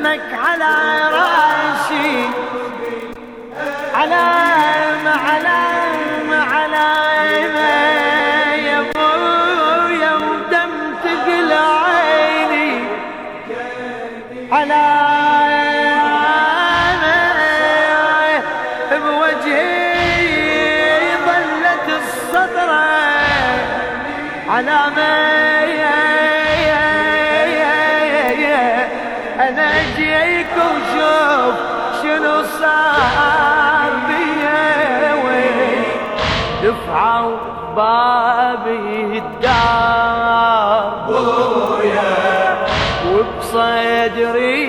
اسمك على راسي، علام علام علام يا ابويا ودم تقل عيني، علام بوجهي ظلت الصدرة، علام انا اجيك وشوف شنو صار بيا، وين دفعوا بابي الدار بويا وبصدري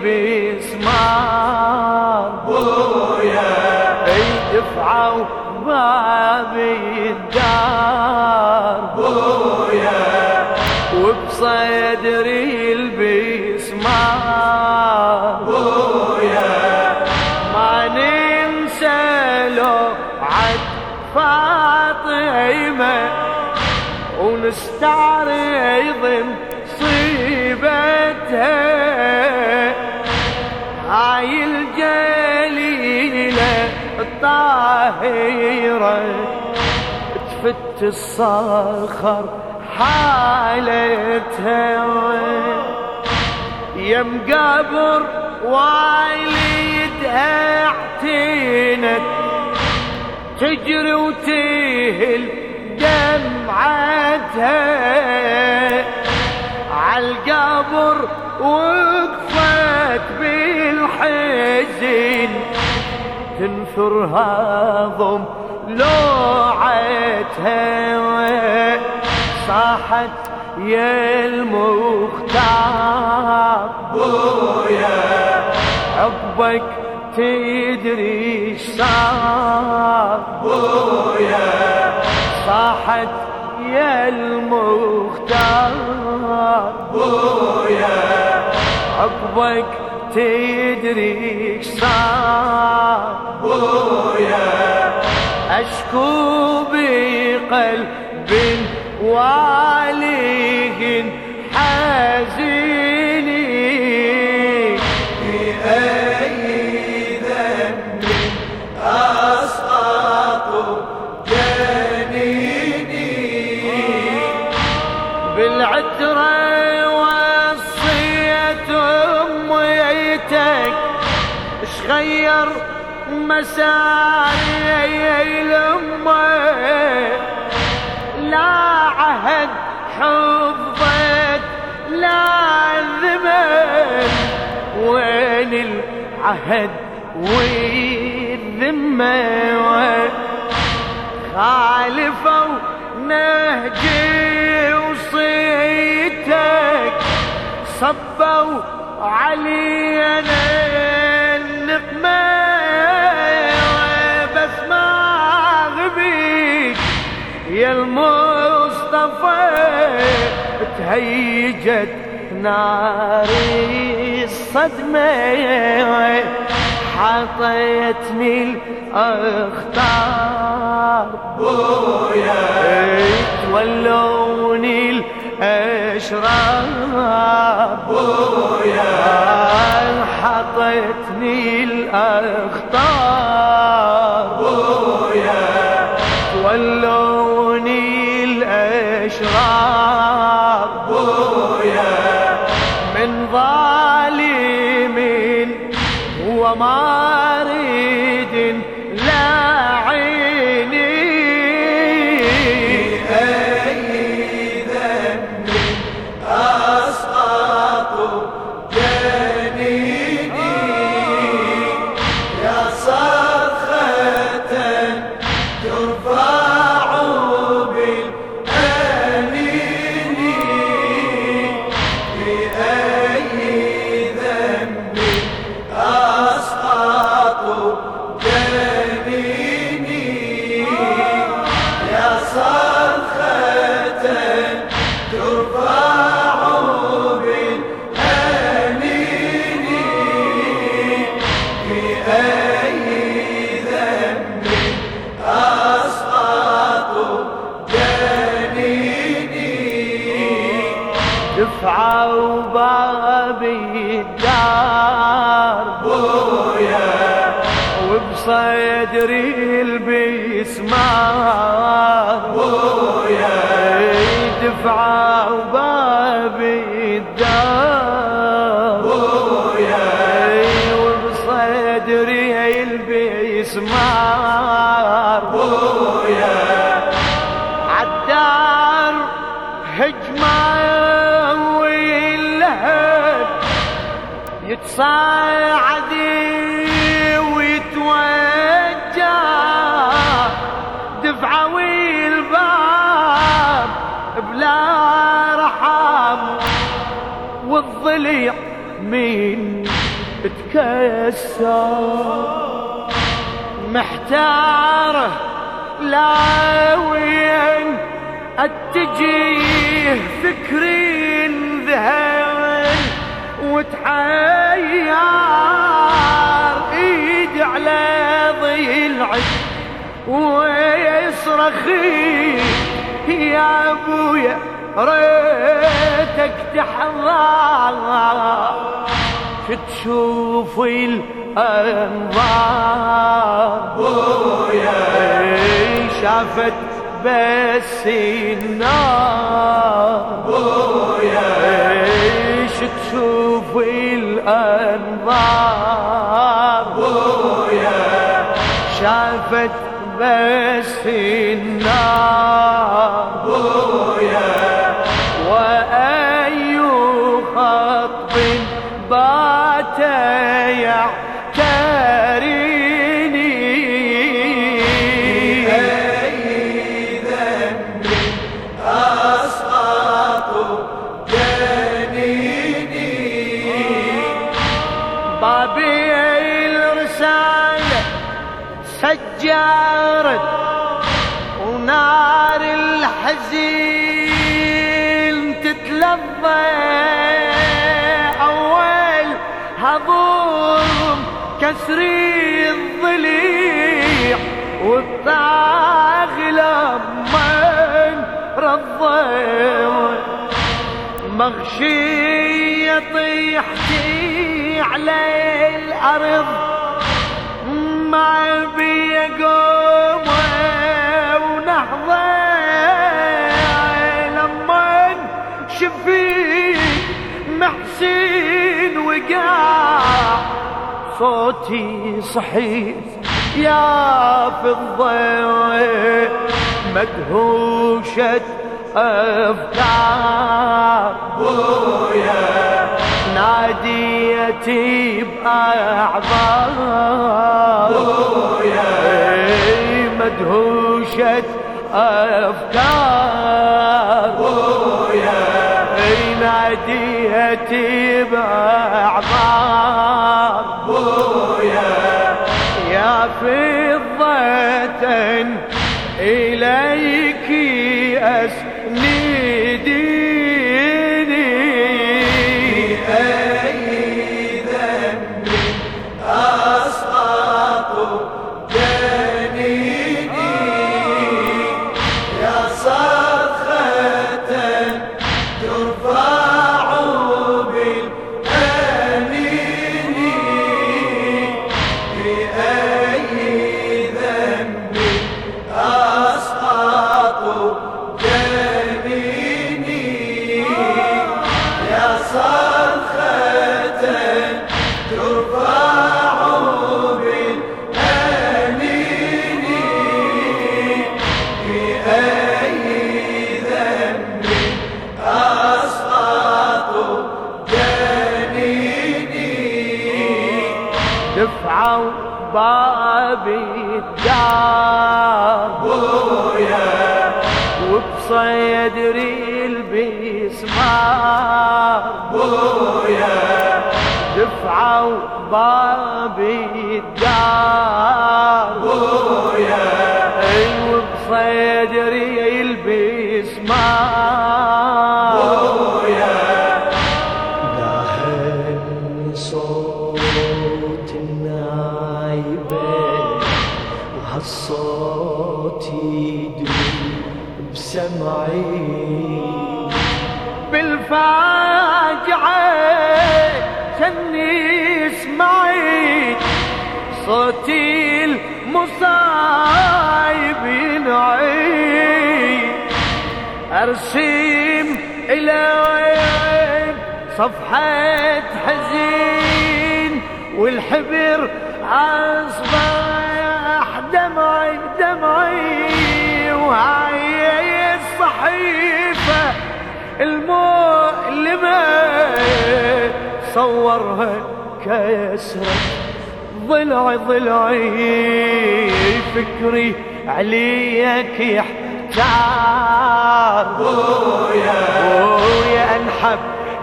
البسمار بويا، اي دفعوا بابي الدار بويا وبصدري البسمار بويا، ما ننسى لو عد فاطمة ونستعرض مصيبتها، هاي الجليلة الطاهرة تفت الصخر حالتها، يم قبر والدها اعتنت تجري وتهل دمعتها، عالقبر وقفت بالحزن تنثرها ضم لوعتها، صاحت يا المختار بويا عقبك تدري ايش صار بويا، صاحت يا المختار بويا عقبك تدري ايش صار بويا، اشكو بقلب واليه حزيني، بأي ذنب أسقط جنيني، بالعترة وصية أميتك اش غير مساري الأمة، لا عهد حفظت لا ذمم، وين العهد والذمة، خالفوا نهجي وصيتك صبوا علينا النقمة، بس ما غبيت يا المصطفى تهيجت ناري الصدمة، حطيتني الأخطار بويا تولوني الأشرار بويا، حطيتني الأخطار بويا تولوني الأشرار بويا، من ظالم ومارد لا عيني، بأي ذنب أسقط جنيني، يا صاحبي دفعة وبابي الدار بويا وبصدري البسمار بويا دفعة وبابي الدار بويا وبصدري البسمار بويا عالدار هجمة واللهب يتصاعد ويتوجه دفعة والباب بلا رحم والضليع من تكسر محتاره لا وين اتجيه فكري ذهل وتحير ايد على ضلعي ويصرخي يا ابويا ريتك تحضر تشوف الانظار بويا شافت بس النار بويا تشوف الانظار بويا شافت بس النار بويا وأي خطب بات يعتريني أي ذنب أسقط جنيني بابي الرسالة سجرت ونار الحزين تتلظى أول هضم كسري الضليع والطاغلة من رضي مغشية طيحتي على الأرض ما بي قوم ونهضة لما شفيت محسن وقع صوتي صحيت يا فضة مدهوشة أفكار بويا ناديتي بأعذار بويا مدهوشة أفكار بويا ناديتي بأعذار بويا يا فضة إليك أسنديني أي ذنب أسقط جنيني يا صرخة ترفع بالأنين بأي ذنب أسقط جنيني يا صرخة ترفع بالأنين بأي ذنب أسقط جنيني دفعة بابي الدار بويا وبصدري البسمار بويا دفعة بابي الدار بويا وبصدري البسمار بويا داهن صوت النايبة وهالصوت يدوب بسمعي فاجعة جني سمعت صوتي المصايب ينعي أرسم إلى صفحة حزين والحبر أصبح دمعي دمعي وهاي الصحيفة المؤلمة صورها كسرة ضلعي ضلعي فكري عليك يحتار ويا أنحب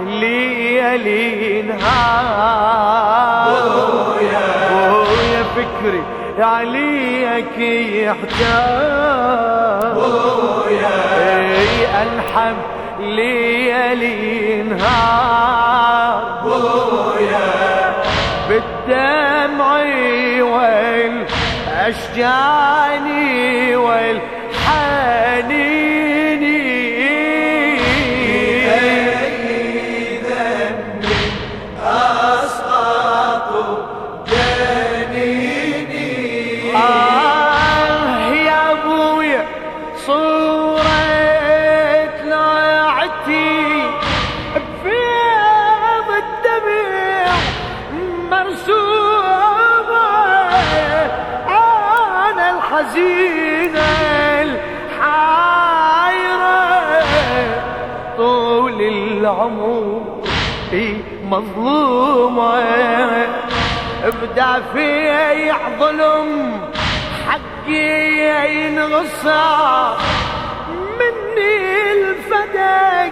ليالي نهار ويا فكري عليك يحتار أنحب ليالي نهار بالدمع والأشجان والحنين أي ذنب أسقط جنيني يا أبويا صورة طلعتي بفيض الدمع مرسومة أنا الحزينة الحايرة طول العمر مظلومة بدافع ظلم حقي ينغصى مني الفدق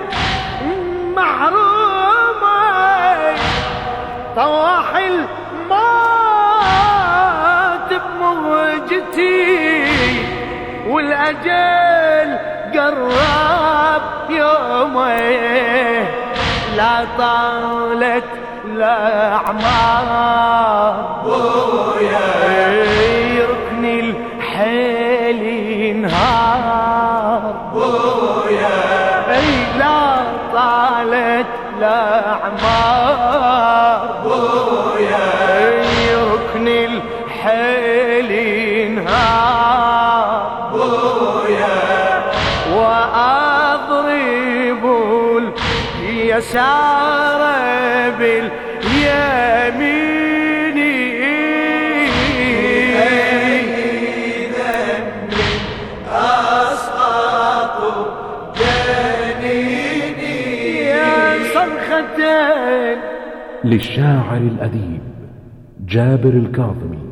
محرومة طواح الموت بموجتي والأجل قرب يومه لا طالت الأعمار يركني الحيل ينهار لا طالت الأعمار يركني الحيل ينهار وأضرب اليسار باليمين أي ذنب أسقط جنيني يا صرختين للشاعر الأديب جابر الكاظمي